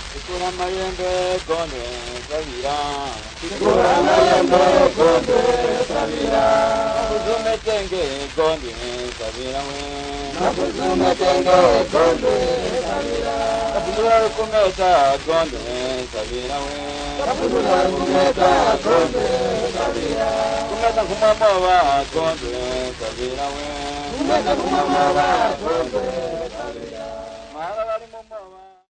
Sikura mayembe konde sabira. Sikura mayembe konde sabira. Nakuzume tenge konde sabira we. Nakuzume tenge konde sabira. Kapudura kumeta konde sabira we. Kapudura kumeta konde sabira. Kumeta kumamova konde sabira we. Kumeta kumamova konde sabira. Mahara bali mumova.